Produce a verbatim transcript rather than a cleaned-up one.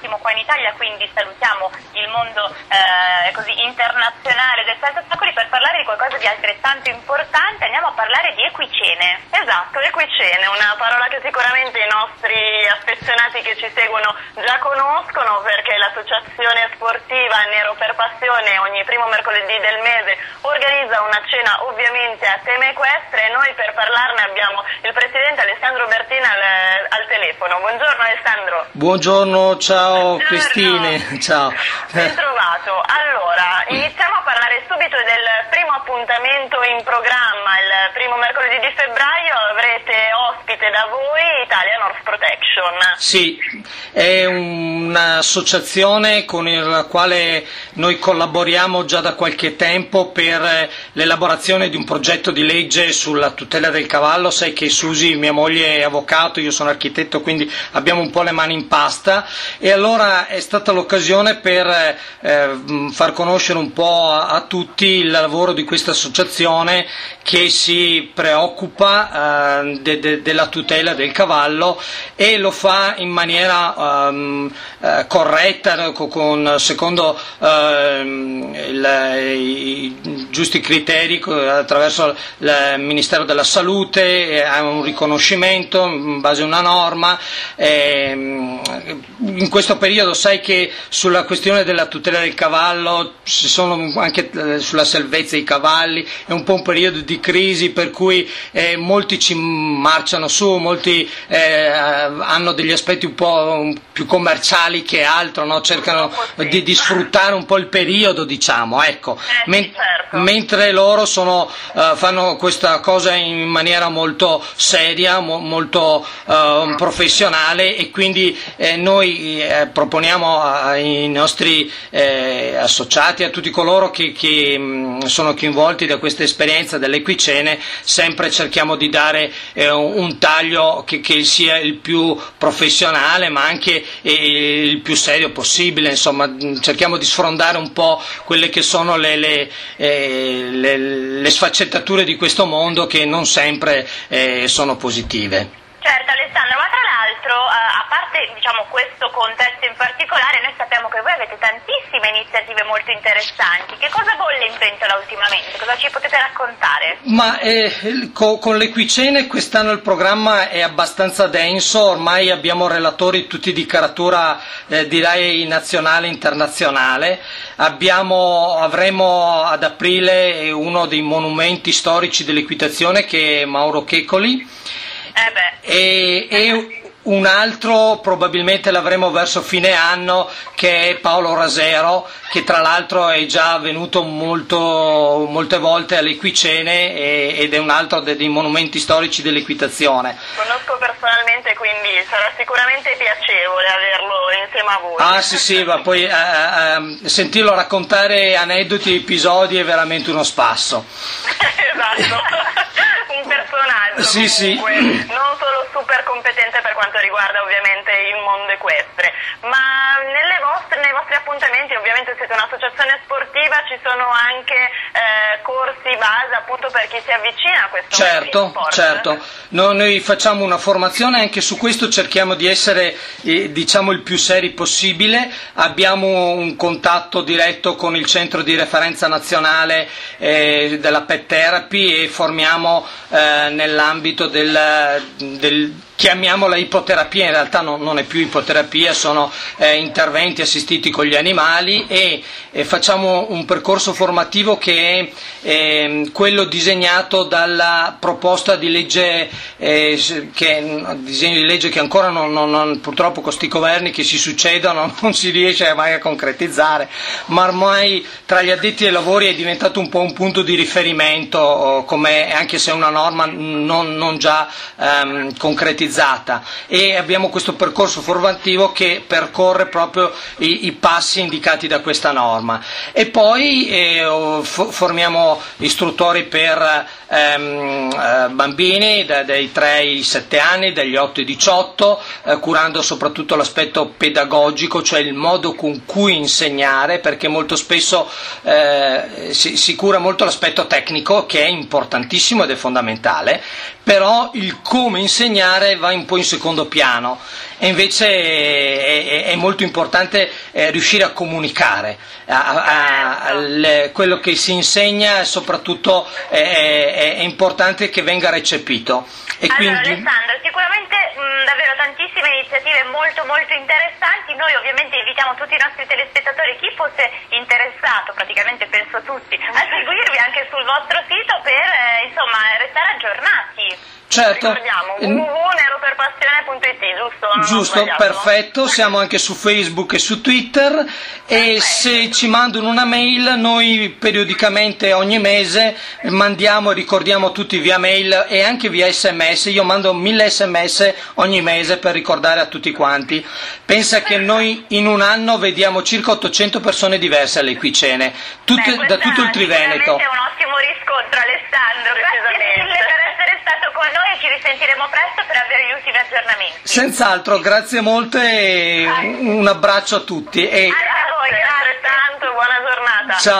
attimo qua in Italia, quindi salutiamo il mondo eh, così internazionale del salto ostacoli per parlare di qualcosa di altrettanto importante. Andiamo a parlare di equicene. Esatto, equicene, una parola che sicuramente i nostri affezionati che ci seguono già conoscono, perché l'associazione sportiva Nero per Passione ogni primo mercoledì del mese organizza una cena ovviamente a tema equestre, e noi per parlarne abbiamo il presidente Alessandro Bertina al, al telefono. Buongiorno Alessandro. Buongiorno, ciao. Buongiorno. Cristine, ciao. Ben trovato. Allora, iniziamo a parlare subito del primo appuntamento in programma. Il primo mercoledì di febbraio avrete ospite da voi Italia Horse Protection. Sì, è un'associazione con la quale noi collaboriamo già da qualche tempo per l'elaborazione di un progetto di legge sulla tutela del cavallo. Sai che Susi, mia moglie, è avvocato, io sono architetto, quindi abbiamo un po' le mani in pasta, e allora è stata l'occasione per eh, far conoscere un po' a, a tutti il lavoro di questa associazione che si preoccupa eh, de, de, della tutela del cavallo, e lo fa in maniera um, eh, corretta, con, secondo eh, il, i giusti criteri, attraverso il Ministero della Salute, ha un riconoscimento in base a una norma. Eh, in questo periodo sai che sulla questione della tutela del cavallo ci sono anche sulla salvezza dei cavalli, è un po' un periodo di crisi, per cui eh, molti ci marciano su, molti eh, hanno degli aspetti un po' più commerciali che altro, no? Cercano di, di sfruttare un po' il periodo, diciamo, ecco. Men- mentre loro sono, uh, fanno questa cosa in maniera molto seria, mo- molto uh, professionale, e quindi eh, noi eh, proponiamo ai nostri eh, associati, a tutti coloro che, che mh, sono coinvolti da questa esperienza dell'equicene, sempre cerchiamo di dare eh, un, un taglio che, che sia il più professionale ma anche eh, il più serio possibile, insomma cerchiamo di sfrondare un po' quelle che sono le, le, eh, le, le sfaccettature di questo mondo, che non sempre eh, sono positive. Certo Alessandro, ma tra l'altro a parte diciamo questo contesto in particolare, noi sappiamo che voi avete tantissime iniziative molto interessanti. Che cosa bolle in pentola ultimamente? Cosa ci potete raccontare? Ma eh, co- con l'equicene quest'anno il programma è abbastanza denso, ormai abbiamo relatori tutti di caratura eh, direi nazionale e internazionale. Abbiamo, avremo ad aprile uno dei monumenti storici dell'equitazione, che è Mauro Checoli. Eh beh. E, e un altro probabilmente l'avremo verso fine anno, che è Paolo Rasero, che tra l'altro è già venuto molto, molte volte all'Equicene e, ed è un altro dei, dei monumenti storici dell'equitazione. Conosco personalmente, quindi sarà sicuramente piacevole averlo insieme a voi. Ah sì sì, ma poi eh, eh, sentirlo raccontare aneddoti e episodi è veramente uno spasso. Esatto, un personaggio sì, comunque, sì. Non solo super competente per quanto riguarda ovviamente il mondo equestre, ma nelle vostre, nei vostri appuntamenti, ovviamente siete un'associazione sportiva, ci sono anche eh, corsi base appunto per chi si avvicina a questo certo, sport. Certo, no, noi facciamo una formazione, anche su questo cerchiamo di essere eh, diciamo il più seri possibile. Abbiamo un contatto diretto con il centro di referenza nazionale eh, della pet therapy, e formiamo eh, nell'ambito del, del chiamiamola ipoterapia, in realtà non, non è più ipoterapia, sono eh, interventi assistiti con gli animali, e, e facciamo un percorso formativo che è eh, quello disegnato dalla proposta di legge, eh, che, disegno di legge che ancora non, non, non, purtroppo con sti governi che si succedono non si riesce mai a concretizzare, ma ormai tra gli addetti ai lavori è diventato un po' un punto di riferimento, come, anche se è una norma non, non già ehm, concretizzata. E abbiamo questo percorso formativo che percorre proprio i, i passi indicati da questa norma, e poi eh, formiamo istruttori per ehm, eh, bambini da, dai tre ai sette anni, dagli otto ai diciotto, eh, curando soprattutto l'aspetto pedagogico, cioè il modo con cui insegnare, perché molto spesso eh, si, si cura molto l'aspetto tecnico, che è importantissimo ed è fondamentale, però il come insegnare va un po' in secondo piano, e invece è, è, è molto importante eh, riuscire a comunicare a, a, a, le, quello che si insegna, e soprattutto è, è, è importante che venga recepito. E allora quindi... Alessandro, sicuramente mh, davvero tantissime iniziative molto molto interessanti. Noi ovviamente invitiamo tutti i nostri telespettatori, chi fosse interessato, praticamente penso tutti, a seguirvi anche sul vostro sito per eh, insomma restare aggiornati. Certo. Ricordiamo w w w punto neroperpassione punto it, giusto? Non Giusto, perfetto, siamo anche su Facebook e su Twitter, e se ci mandano una mail noi periodicamente ogni mese mandiamo e ricordiamo tutti via mail e anche via sms. Io mando mille sms ogni mese per ricordare a tutti quanti. Pensa che noi in un anno vediamo circa ottocento persone diverse alle Equicene, tutte, Beh, da tutto il Triveneto. È un ottimo riscontro, Alessandro, grazie mille per essere stato con noi e ci risentiremo presto per avere gli ultimi aggiornamenti. Senz'altro, grazie molte e un abbraccio a tutti. E... Anche a voi, grazie. Altrettanto, buona giornata. Ciao.